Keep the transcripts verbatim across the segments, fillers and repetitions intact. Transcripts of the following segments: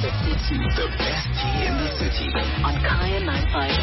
the city. The best tea in the city. On Kaya nine five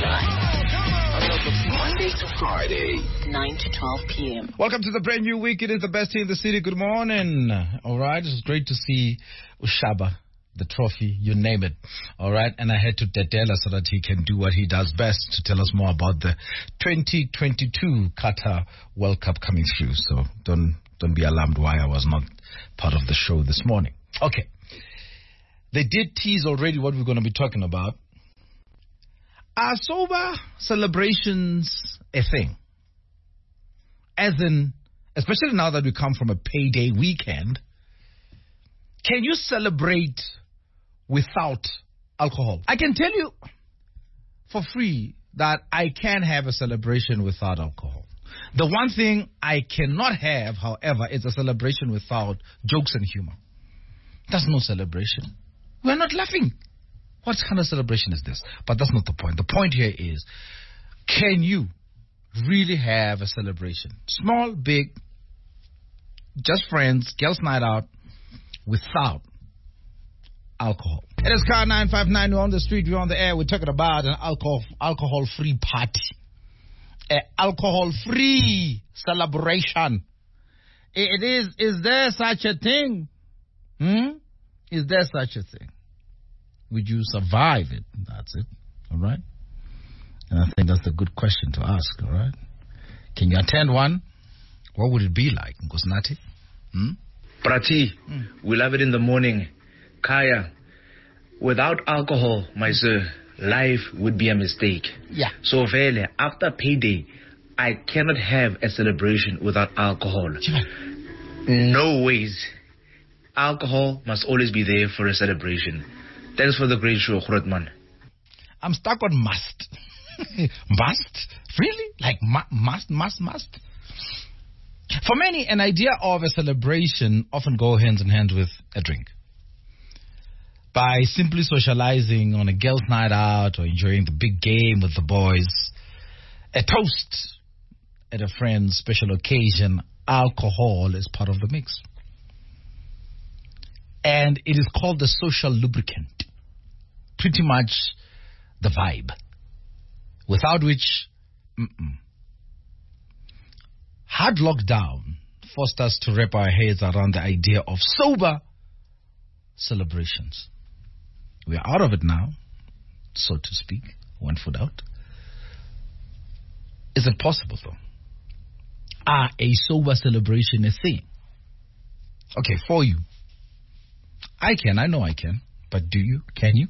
nine. Monday to Friday, nine to twelve p.m. Welcome to the brand new week. It is the best tea in the city. Good morning. All right. It's great to see Ushaba, the trophy, you name it. All right. And I had to Tetela so that he can do what he does best to tell us more about the twenty twenty-two Qatar World Cup coming through. So don't don't be alarmed why I was not part of the show this morning. Okay. They did tease already what we're going to be talking about. Are sober celebrations a thing? As in, especially now that we come from a payday weekend, can you celebrate without alcohol? I can tell you for free that I can have a celebration without alcohol. The one thing I cannot have, however, is a celebration without jokes and humor. That's no celebration. We're not laughing. What kind of celebration is this? But that's not the point. The point here is, can you really have a celebration? Small, big, just friends, girls' night out, without alcohol. It is Car nine five nine. We're on the street. We're on the air. We're talking about an alcohol, alcohol-free party. An alcohol-free celebration. It is. Is there such a thing? Hmm? Is there such a thing? Would you survive it? That's it. All right? And I think that's a good question to ask. All right? Can you attend one? What would it be like? Ngosnati? Hmm? Prati, mm. we love it in the morning. Kaya, without alcohol, my sir, life would be a mistake. Yeah. So, Vele, after payday, I cannot have a celebration without alcohol. Yeah. No ways. Alcohol must always be there for a celebration. Thanks for the great show, Grootman. I'm stuck on must. Must? Really? Like mu- must, must, must? For many, an idea of a celebration often goes hand in hand with a drink. By simply socializing on a girls' night out or enjoying the big game with the boys, a toast at a friend's special occasion, alcohol is part of the mix. And it is called the social lubricant. Pretty much the vibe. Without which, mm-mm. Hard lockdown forced us to wrap our heads around the idea of sober celebrations. We are out of it now, so to speak, one foot out. Is it possible, though? Are a sober celebration a thing? Okay, for you. I can, I know I can, but do you? Can you?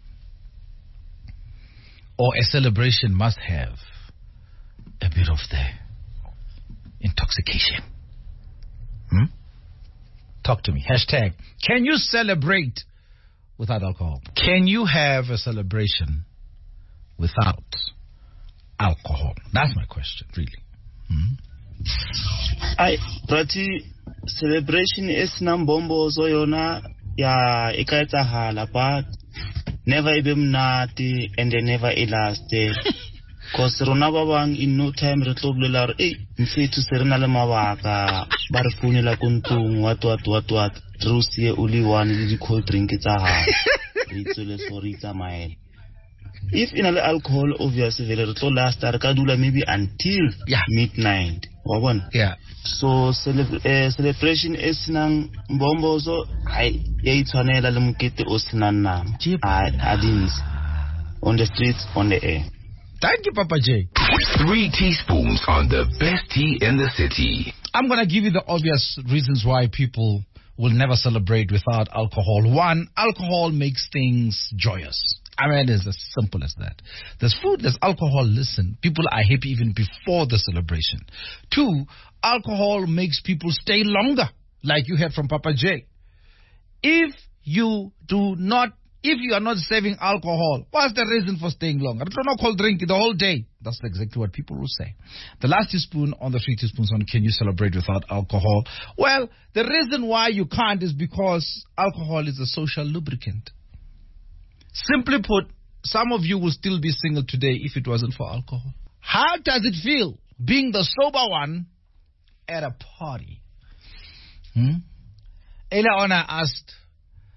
Or a celebration must have a bit of the intoxication. Hmm? Talk to me. Hashtag, can you celebrate without alcohol? Can you have a celebration without alcohol? That's my question, really. Hmm? I, Prati, celebration is nambombo zoyona ya ikaitahala, but never even nati and they never elasted. Cause rona babang in no time retobler eh nse to serena le mabaka ba re founela kuntung what what what what Rusie uli one le cold drink tsa ha re tsole sorry tsa mae. If in alcohol obviously very to last ar ka dula maybe until yeah. midnight. Wabona? Yeah. So celebra- uh, celebration is nang bombo so I e tshwanela le mokete o senang nama. I didn't on the streets on the air. Thank you, Papa J. Three teaspoons on the best tea in the city. I'm going to give you the obvious reasons why people will never celebrate without alcohol. One, alcohol makes things joyous. I mean, it's as simple as that. There's food, there's alcohol. Listen, people are happy even before the celebration. Two, alcohol makes people stay longer, like you heard from Papa J. If you do not, if you are not serving alcohol, what's the reason for staying longer? I don't know, cold drink the whole day. That's exactly what people will say. The last teaspoon on the three teaspoons on can you celebrate without alcohol? Well, the reason why you can't is because alcohol is a social lubricant. Simply put, some of you will still be single today if it wasn't for alcohol. How does it feel being the sober one at a party? Hmm? Earlier on I asked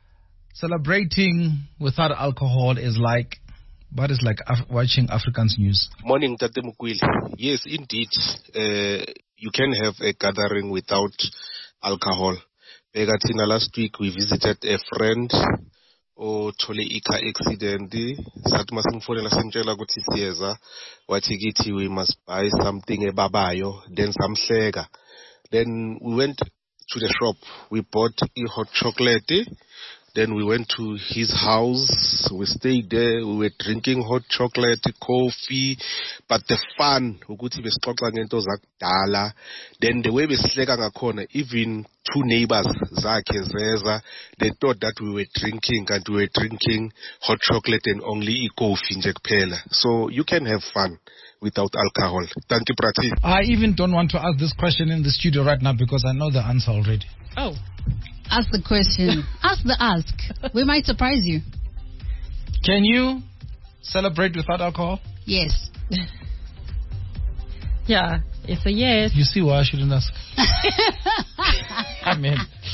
celebrating without alcohol is like, what is like Af- watching Afrikaans news? Morning, Tate Mukwili. Yes, indeed. Uh, you can have a gathering without alcohol. Begatina, last week we visited a friend. O thole ika accident. Sathi masimfonela simtshela ukuthi siyeza. Wathi kithi we must buy something ebabayo. Then samhleka. Then we went to the shop. We bought a hot chocolate. Then we went to his house. We stayed there. We were drinking hot chocolate, coffee. But the fun, ukuthi besixoxa ngento zakudala. Then the way besihleka ngakhona, even two neighbors zakhe zeza, they thought that we were drinking and we were drinking hot chocolate and only coffee nje kuphela. So you can have fun without alcohol. Thank you, Prati. I even don't want to ask this question in the studio right now because I know the answer already. Oh. Ask the question. Ask the ask. We might surprise you. Can you celebrate without alcohol? Yes. Yeah, it's a yes. You see why I shouldn't ask? I mean...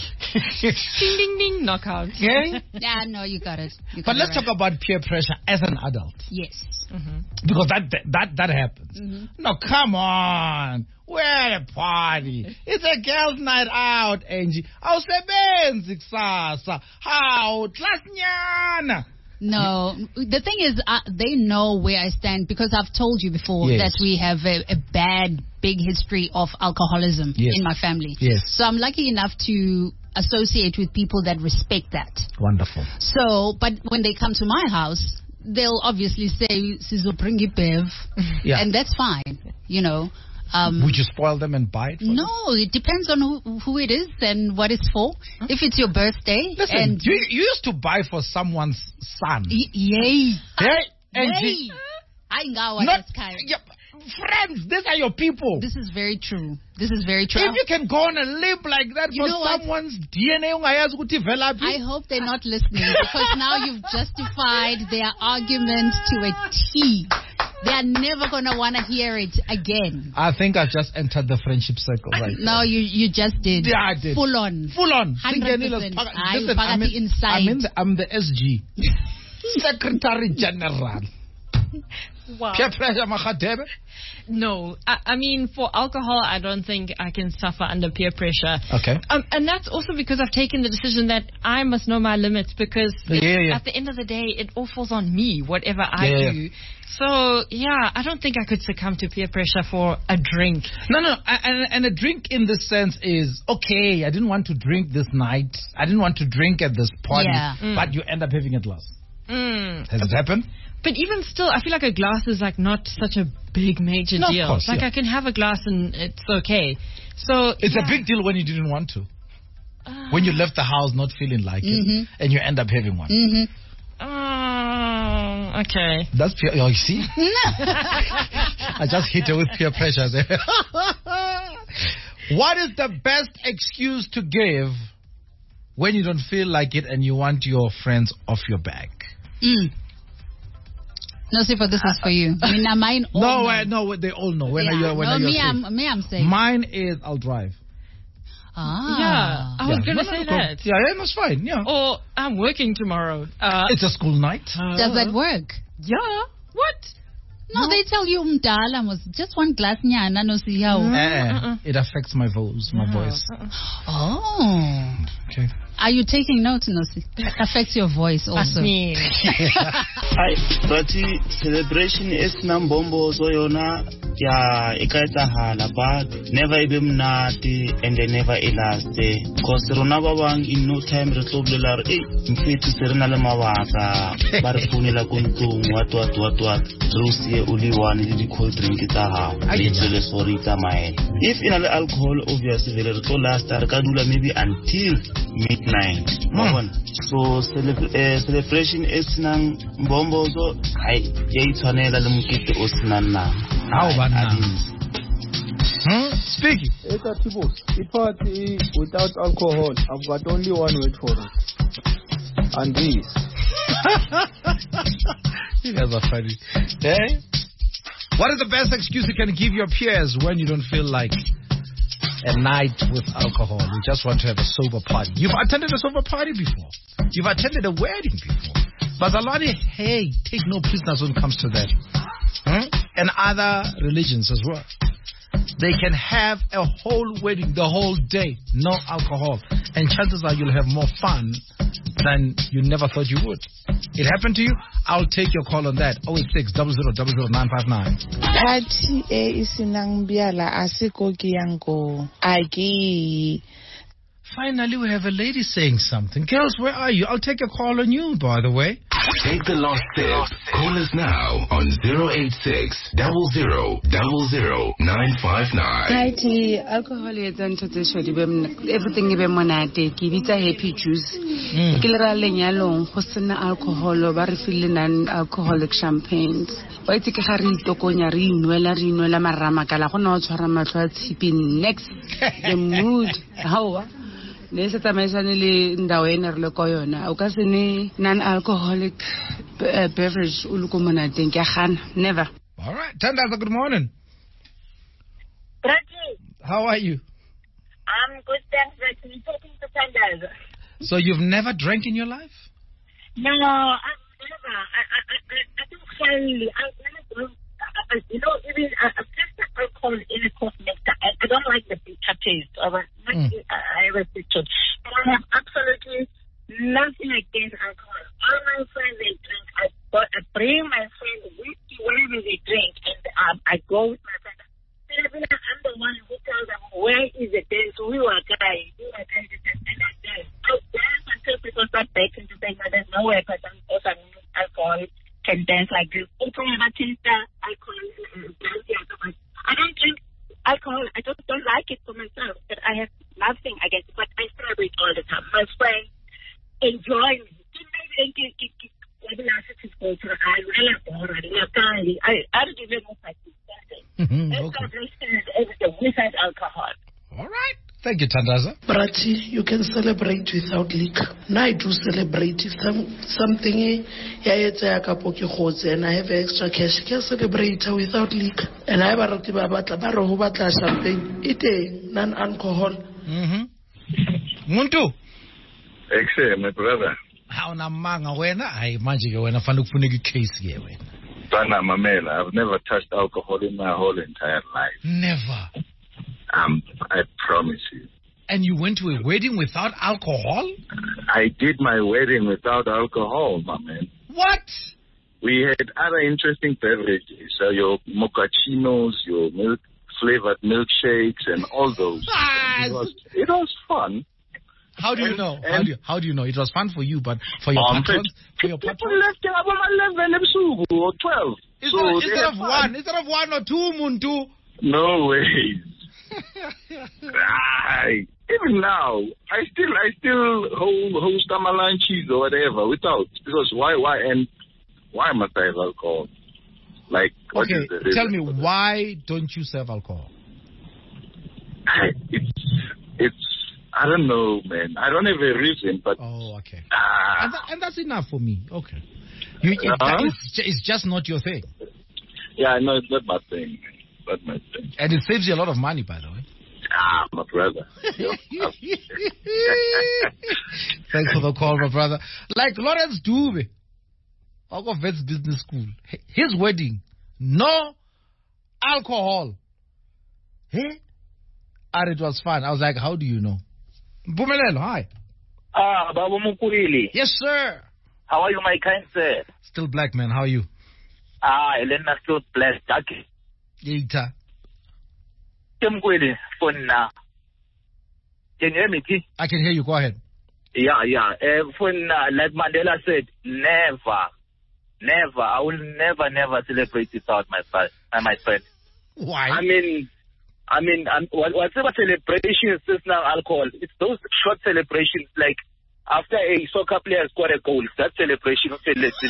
Ding, ding, ding, knockout. Okay? Yeah, no, you got it. You got But it let's right. talk about peer pressure as an adult. Yes. Mm-hmm. Because that that that happens. Mm-hmm. No, come on. We're at a party. It's a girls' night out, Angie. Awusebenzi kusasa. How? Klasnyana. No, the thing is, uh, they know where I stand because I've told you before Yes. that we have a, a bad, big history of alcoholism Yes. in my family. Yes. So I'm lucky enough to associate with people that respect that. Wonderful. So, but when they come to my house, they'll obviously say, Sizo bring it, Bev. Yeah. And that's fine, you know. Um, Would you spoil them and buy it? For them? no, it depends on who, who it is and what it's for. If it's your birthday. Listen, and you, you used to buy for someone's son. Y- yay. Hey, and Yay. she- I know what Not, that's kind. yeah, friends, these are your people. This is very true. This is very true. If you can go on and live like that You for know what? someone's D N A, ungayazi ukuthi ivela phi. I hope they're not listening because now you've justified their argument to a T. They are never going to want to hear it again. I think I just entered the friendship circle right No, you you just did. Yeah, I did. Full on. Full on. one hundred percent. Singenile phaka- Hayi, Listen, phakathi I'm in- inside. I'm, in the, I'm the S G. Secretary General. Wow. Peer pressure, Magadebe. No, I, I mean, for alcohol, I don't think I can suffer under peer pressure. Okay. Um, and that's also because I've taken the decision that I must know my limits because Yeah, it- yeah, yeah. at the end of the day, it all falls on me, whatever I Yeah, yeah. do. So, yeah, I don't think I could succumb to peer pressure for a drink. No, no, and, and a drink in this sense is, okay, I didn't want to drink this night. I didn't want to drink at this party. Yeah. Mm. But you end up having a glass. Mm. Has it happened? But even still, I feel like a glass is like not such a big major No, of deal. course, like yeah. I can have a glass and it's okay. So It's yeah. a big deal when you didn't want to. Uh, When you left the house not feeling like Mhm. it, and you end up having one. Mm-hmm. Oh, okay. That's peer. Oh, you see? I just hit her with peer pressure there. What is the best excuse to give when you don't feel like it and you want your friends off your back? Mm. No, see, for this is for you. I mean, mine. all No, know. uh, no, they all know. When yeah. are you? When no, are you me, safe? I'm, me, I'm saying. Mine is I'll drive. Ah. Yeah, I was Yeah. going to No, no, say no, go. that. Yeah, yeah, that's fine. Yeah. Or I'm working tomorrow. Uh, It's a school night. Does that work? yeah. What? No, they tell you mdala was just one glass nyana no see how. Eh, eh, uh-uh. It affects my voice, my voice. Oh. Okay. Are you taking notes, Nosi? It affects your voice also. Me. Hi, Prati, celebration esinambombo zoyona ya ikaitahala but never ibe mnati and they never elaste because rona ba bang in no time re tlo bolela re eh mfethu se re na le mabaka ba re founela ko ntlong what what what what re sie o le one le di cold drink tsa ha le tsele sorry tsa mae if in le alcohol obviously vele re tlo last re ka dula maybe until midnight mm. So celebra- uh, celebration esinang mbombo zo hai ya itshwanela le mokete o senang nama. How about I- I now? didn't. Hmm? Speaking. It's a people. It party without alcohol. I've got only one word for it. And this. You guys are funny. Eh? What is the best excuse you can give your peers when you don't feel like a night with alcohol. We just want to have a sober party. You've attended a sober party before. You've attended a wedding before. But Zalwane, hey, take no prisoners when it comes to that. Hmm? And other religions as well. They can have a whole wedding, the whole day, no alcohol. And chances are you'll have more fun than you never thought you would. It happened to you? I'll take your call on that. oh eight six, zero zero zero zero nine five nine. Party e isinang biala asiko kiyango. Agi. Finally, we have a lady saying something. Girls, where are you? I'll take a call on you, by the way. Take the last sip. Call us now on zero eight six, zero zero zero zero nine five nine. Hi, T. Alcohol is everything is monate. Give it a happy juice. Killer lenyalong, hosena alcohol, or refilling non-alcoholic champagnes. Why take a harry tokonya rinuela rinuela marama kalakono charamatwa tipping next. The mood. How? Nese tamaisanele ndawena re koyona o ka sene non-alcoholic uh, beverage ulukomona teng ke gana never. All right, Tandaza, good morning. Brati, how are you? I'm good, thanks. Brati, talking to Tandaza. So you've never drank in your life? No, I've never. I I I, I don't shyly. I've never drunk. Uh, you know, even uh, I've tested alcohol in a cough nectar. I, I don't like the bitter taste of it. Mm. I have pictured. And I have absolutely nothing against alcohol. All my friends, they drink. I, I bring my friends whiskey wherever they drink, and um, I go with my friends. I'm the one who tells them where is the dance. We were guys. We were guys. And I dance. I dance until people start begging to say, no, there's nowhere because I'm also alcohol can dance like this. Open your taste alcohol. I don't drink alcohol. I just don't like it for myself. But I have nothing against it. But I celebrate all the time. My friends enjoy me. I I don't even know if I can stand it. Without alcohol. All right. Thank you, Tandaza. Brati, you can celebrate without liquor. Now I do celebrate if some, something and I have extra cash. I can celebrate without liquor. And I have a batla champagne. Eating non-alcohol. Mm-hmm. Muntu. Exe, my brother. How na manga wena? I imagine wena fana kufuneka case here wena. Sana mamela, I've never touched alcohol in my whole entire life. Never. Um, I promise you. And you went to a wedding without alcohol? I did my wedding without alcohol, my man. What? We had other interesting beverages. So your mochachinos, your milk flavored milkshakes, and all those. Ah, it, was, it was fun. How do you and, know? And How do you, how do you know? It was fun for you, but for your um, patrons? For your patrons? People left about eleven or twelve. Is so there, instead of one, instead of one or two, Muntu? No way. I, even now, I still, I still host amalanchis or whatever without, because why, why, and why must I have alcohol? Like, what okay, is the tell me, why don't you serve alcohol? I, it's, it's, I don't know, man. I don't have a reason, but. Oh, okay. Uh, and, that, and that's enough for me. Okay. You, it, uh-huh. it's, it's just not your thing. Yeah, no, it's not my thing. Not my thing. And it saves you a lot of money, by the way. Ah, my brother. Thanks for the call, my brother. Like Lawrence Dube, out of Vets Business School, his wedding, no alcohol. Hey? And it was fun. I was like, how do you know? Bumelelo, hi. Ah, Babu Mukurili. Yes, sir. How are you, my kind sir? Still black, man. How are you? Ah, Elena still blessed. Okay. Yita. Temkweli, phone now. Can you hear me, T? I can hear you. Go ahead. Yeah, yeah. Uh, phone now, like Mandela said, never, never. I will never, never celebrate without my friend. My friend. Why? I mean, I mean, um, whatever celebrations is now alcohol, it's those short celebrations like after a soccer player scored a goal. That celebration of listen.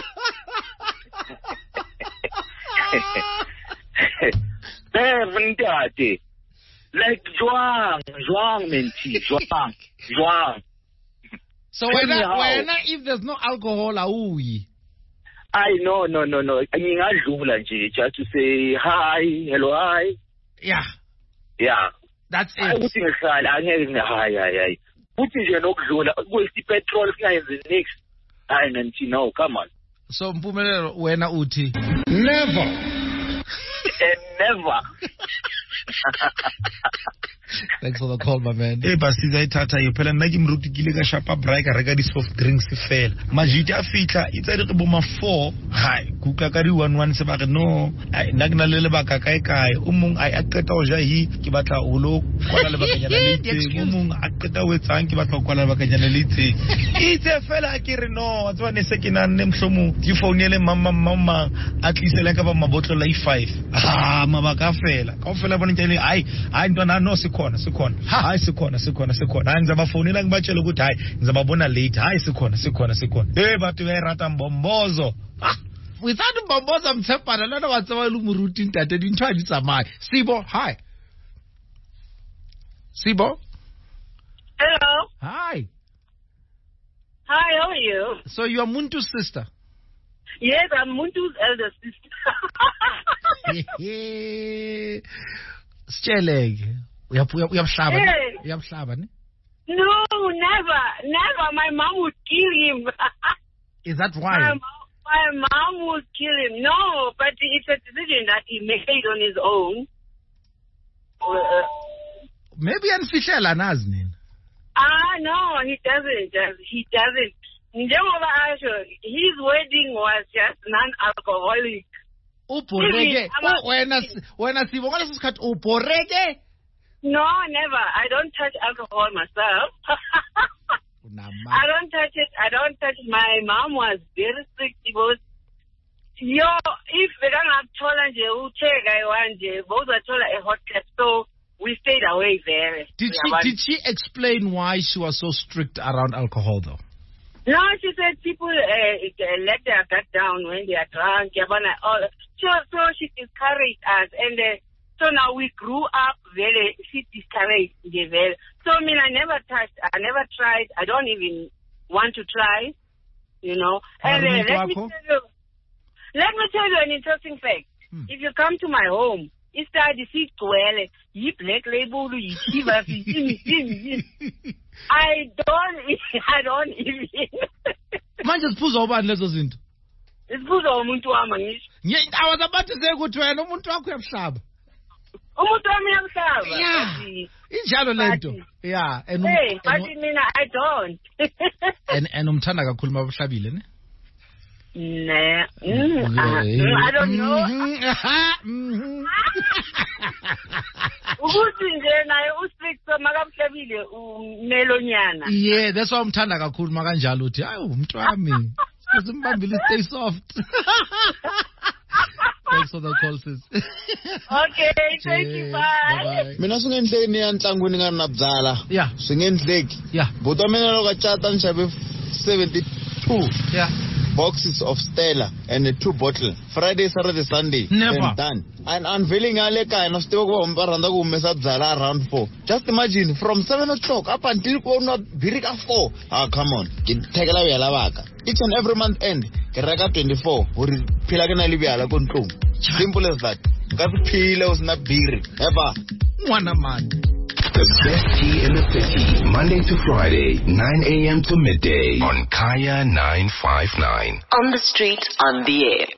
Like Joang, Joang menti, Joang, Joang. So when when if there's no alcohol, aui. I no no no no. I mean, I just to say hi, hello, hi. Yeah. Yeah. That's Hayi, it. ukuthi ngihlala angeke ngi hayi hayi hayi. Uthi nje nokudlula kwesti petrol singayenzi next. Hayi nanti no, come on. So Mpumelelo wena uthi Never. And never. Thanks for the call, my man. Eh basiza ithatha yo phela nna ke mruti ke ile ka shapa break a reka di soft drinks fela majiti a fitla itse re bo ma four hai kukla ka di one one se ba re no ai nna ke na le lebaka kae kae o mong ai a qeta o ja hi ke batla o lo kwala lebakanyana le itseng o mong a qeta o etsang ke batla o kwala lebakanyana le itseng itse fela ke re no a tswa ne se ke na nne mhlomo ke founele mama mama a tlisela ka ba mabotlo i five ah mabaka fela ka fela bona ke le ai ai ntwana no se khona sikhona hayi sikhona sikhona sikhona hayi ngizabafonela ngibatshela ukuthi hayi ngizababona late hayi sikhona sikhona sikhona eh batho ba irata mbombozo without mbombozo mtshepana lona wa tsaba le moruti ntate di ntwa di tsamaya Sibo hi Sibo Hello. Hi. Hi, how are you? So you are Muntu's sister? Yes, I'm Muntu's elder sister. Sitshele uyamhlaba Hey. uyamhlaba ne No, never, never. My mom would kill him. Is that why? My, mo- my mom would kill him. No, but it's a decision that he made on his own. Uh, Maybe anifihlela nazi nina. ah, no, he doesn't. He doesn't. Njengoba asho, his wedding was just non-alcoholic. Ubhoreke Ama- wena wena Sibo ngaleso sikhathi ubhoreke. No, never. I don't touch alcohol myself. I don't touch it. I don't touch it. My mom was very strict. She was, yo, if they don't have tolerance, you take I want you. Both are tolerant a hot cat. So we stayed away there. Did she did she explain why she was so strict around alcohol though? No, she said people uh, let their gut down when they are drunk. Yabana, all. So, so she discouraged us. And uh, so now we grew up very, she discouraged the very. So, I mean, I never touched, I never tried. I don't even want to try, you know. And uh, let me tell you, let me tell you an interesting fact. Hmm. If you come to my home, it's that the seat well, you black label, you shiva, I don't, I don't even. Manje siphuza ubani lezo zinto? Siphuza umuntu wami ngisho. I was about to say ukuthi wena umuntu wakho uyamhlaba. Umuntu wami uyamhlaba. Yeah. Injalo lento. Yeah, and hey, but mina I don't. and and umthanda kakhulu mabuhlabile ne? Nah. Mm, uh, I don't know. Ukuthi nje naye ustrict makabuhlabile umelonyana. Yeah, that's why umthanda kakhulu makanjalo uthi hayi umuntu wami. Simbambile stay soft. Thanks for the call, sis. Okay, thank you, bye. Mina singendleki yanhlangwini nganabzala. Yeah. Singendleki. Yeah. Buta mina lokachata nishabe seventy-two. Yeah. Boxes of Stella and uh, two bottles. Friday, Saturday, Sunday. Never. And done. And unveiling aleka and still go umparanda go mesa dzala around four. Just imagine from seven o'clock up until not birika four. Ah, come on. Take a lavaka. Each and every month end. Keraka twenty-four. Uri pilagana libiala control. Simple as that. Kasi pila was not beer. Ever. One man. The best tea in the city, Monday to Friday, nine a.m. to midday on Kaya nine five nine. On the street, on the air.